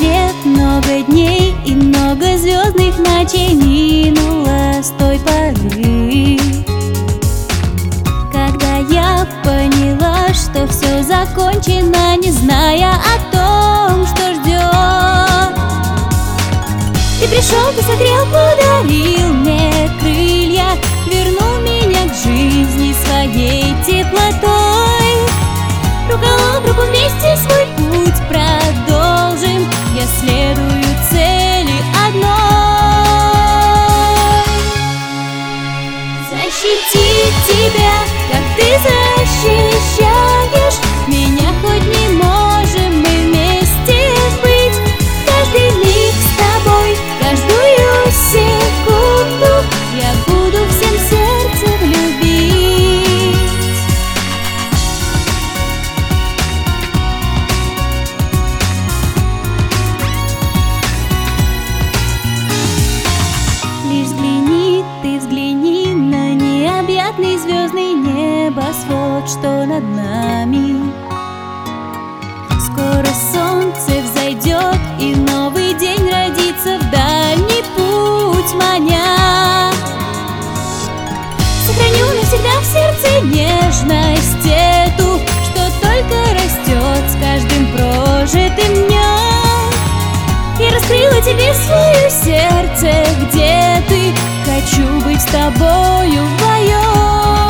лет, много дней и много звездных ночей минуло с той поры, когда я поняла, что все закончено, не зная о том, что ждет. Ты пришел, ты согрел, подарил мне крылья, вернул меня к жизни своей теплотой. Рука об руку вместе свой путь продолжим, я следую цели одной. Защитить тебя, как ты защищаешь меня, хоть не можем мы вместе быть. Каждый миг с тобой, каждую секунду я буду всем сердцем любить. Лишь взгляни, ты взгляни на необъятный звездный небосвод, что над нами. Скоро солнце взойдет, и новый день родится в дальний путь маня. Сохраню навсегда в сердце нежность эту, что только растет с каждым прожитым днем. Я раскрыла тебе свое сердце, где ты, хочу быть с тобою вдвоем.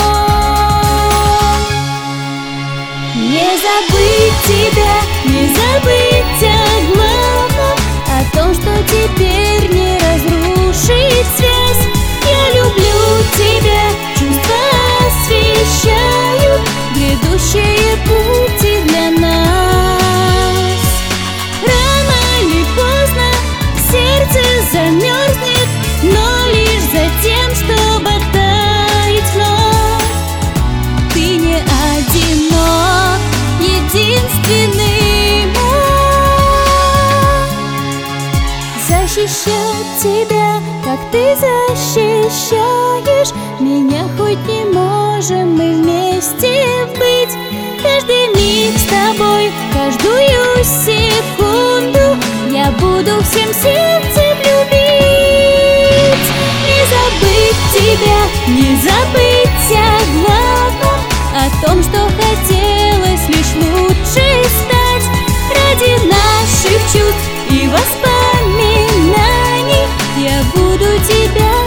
Не забыть тебя, не забыть о главном, о том, что теперь не разрушить связь. Я люблю тебя, чувства освещают грядущие пути для нас. Рано или поздно сердце замерзнет, но лишь за тем, чтобы таять вновь. Ты не одинок, единственный мой. Защищать тебя, как ты защищаешь меня, хоть не можем мы вместе быть. Каждый миг с тобой, каждую секунду я буду всем сердцем любить. Не забыть тебя, не забыть о главном, о том, что хотелось лишь лучше стать. Ради наших чувств и воспоминаний я буду тебя